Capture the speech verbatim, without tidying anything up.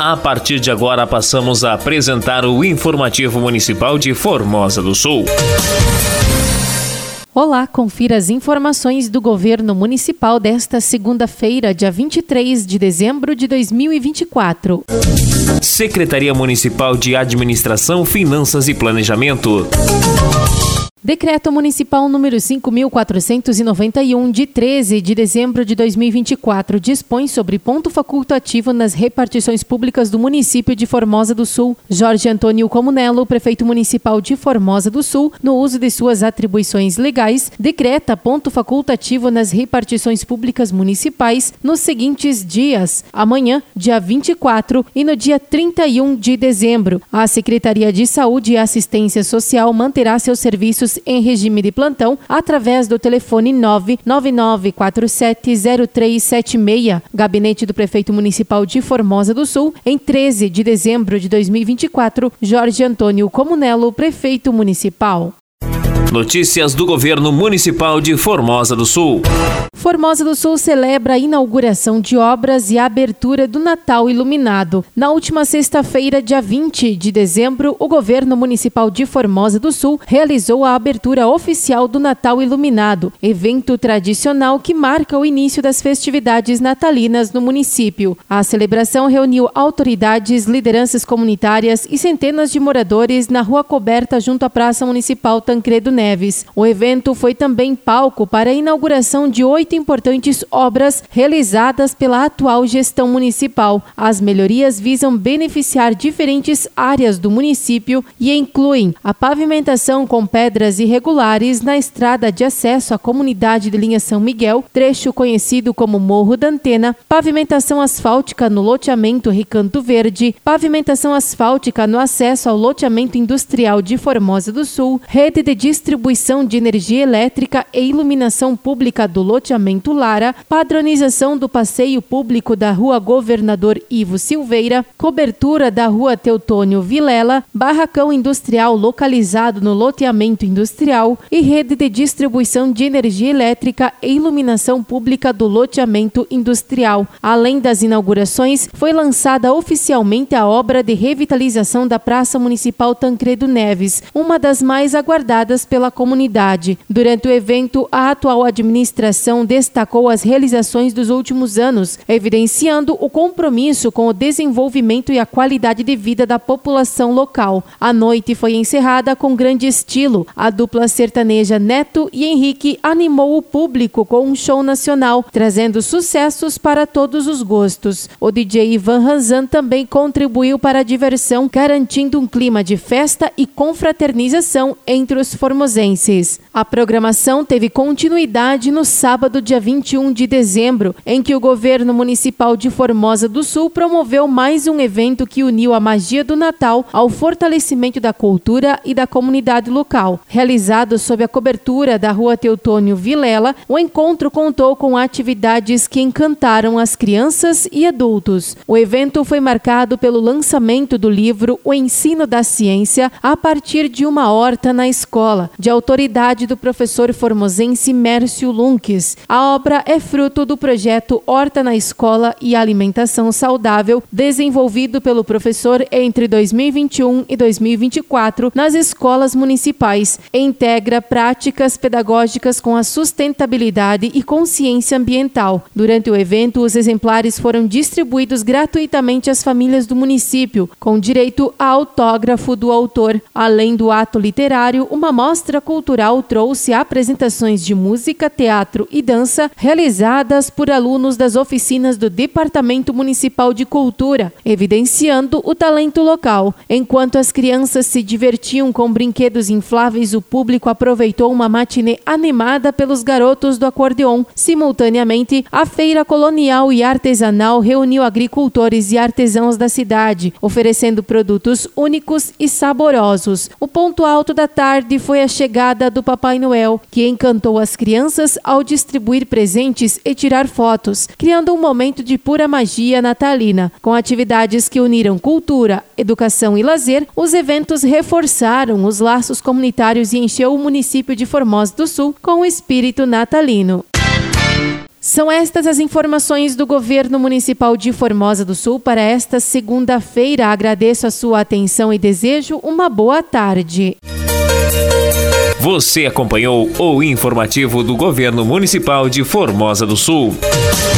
A partir de agora passamos a apresentar o Informativo Municipal de Formosa do Sul. Olá, confira as informações do Governo Municipal desta segunda-feira, dia vinte e três de dezembro de dois mil e vinte e quatro. Secretaria Municipal de Administração, Finanças e Planejamento. Decreto Municipal número cinco mil quatrocentos e noventa e um, de treze de dezembro de dois mil e vinte e quatro, dispõe sobre ponto facultativo nas repartições públicas do município de Formosa do Sul. Jorge Antônio Comunello, prefeito municipal de Formosa do Sul, no uso de suas atribuições legais, decreta ponto facultativo nas repartições públicas municipais nos seguintes dias: amanhã, dia vinte e quatro, e no dia trinta e um de dezembro. A Secretaria de Saúde e Assistência Social manterá seus serviços em regime de plantão através do telefone nove nove nove quatro sete zero três sete seis. Gabinete do Prefeito Municipal de Formosa do Sul, em treze de dezembro de dois mil e vinte e quatro, Jorge Antônio Comunello, Prefeito Municipal. Notícias do Governo Municipal de Formosa do Sul. Formosa do Sul celebra a inauguração de obras e a abertura do Natal Iluminado. Na última sexta-feira, dia vinte de dezembro, o Governo Municipal de Formosa do Sul realizou a abertura oficial do Natal Iluminado, evento tradicional que marca o início das festividades natalinas no município. A celebração reuniu autoridades, lideranças comunitárias e centenas de moradores na rua coberta junto à Praça Municipal Tancredo Neves. O evento foi também palco para a inauguração de oito importantes obras realizadas pela atual gestão municipal. As melhorias visam beneficiar diferentes áreas do município e incluem a pavimentação com pedras irregulares na estrada de acesso à comunidade de linha São Miguel, trecho conhecido como Morro da Antena, pavimentação asfáltica no loteamento Recanto Verde, pavimentação asfáltica no acesso ao loteamento industrial de Formosa do Sul, rede de distribuição de energia elétrica e iluminação pública do loteamento Lara, padronização do passeio público da Rua Governador Ivo Silveira, cobertura da Rua Teutônio Vilela, barracão industrial localizado no loteamento industrial e rede de distribuição de energia elétrica e iluminação pública do loteamento industrial. Além das inaugurações, foi lançada oficialmente a obra de revitalização da Praça Municipal Tancredo Neves, uma das mais aguardadas pela comunidade. Durante o evento, a atual administração destacou as realizações dos últimos anos, evidenciando o compromisso com o desenvolvimento e a qualidade de vida da população local. A noite foi encerrada com grande estilo. A dupla sertaneja Neto e Henrique animou o público com um show nacional, trazendo sucessos para todos os gostos. O D J Ivan Ranzan também contribuiu para a diversão, garantindo um clima de festa e confraternização entre os formosenses. A programação teve continuidade no sábado, dia vinte e um de dezembro, em que o Governo Municipal de Formosa do Sul promoveu mais um evento que uniu a magia do Natal ao fortalecimento da cultura e da comunidade local. Realizado sob a cobertura da Rua Teutônio Vilela, o encontro contou com atividades que encantaram as crianças e adultos. O evento foi marcado pelo lançamento do livro O Ensino da Ciência a partir de uma horta na escola, de autoridade do professor formosense Mércio Lunques. A obra é fruto do projeto Horta na Escola e Alimentação Saudável, desenvolvido pelo professor entre dois mil e vinte e um e dois mil e vinte e quatro nas escolas municipais. Integra práticas pedagógicas com a sustentabilidade e consciência ambiental. Durante o evento, os exemplares foram distribuídos gratuitamente às famílias do município, com direito a autógrafo do autor. Além do ato literário, uma mostra cultural trouxe apresentações de música, teatro e dança realizadas por alunos das oficinas do Departamento Municipal de Cultura, evidenciando o talento local. Enquanto as crianças se divertiam com brinquedos infláveis, o público aproveitou uma matinê animada pelos garotos do acordeon. Simultaneamente, a feira colonial e artesanal reuniu agricultores e artesãos da cidade, oferecendo produtos únicos e saborosos. O ponto alto da tarde foi a chegada do Papai Noel, que encantou as crianças ao distribuir presentes e tirar fotos, criando um momento de pura magia natalina. Com atividades que uniram cultura, educação e lazer, os eventos reforçaram os laços comunitários e encheu o município de Formosa do Sul com o espírito natalino. São estas as informações do Governo Municipal de Formosa do Sul para esta segunda-feira. Agradeço a sua atenção e desejo uma boa tarde. Você acompanhou o informativo do Governo Municipal de Formosa do Sul.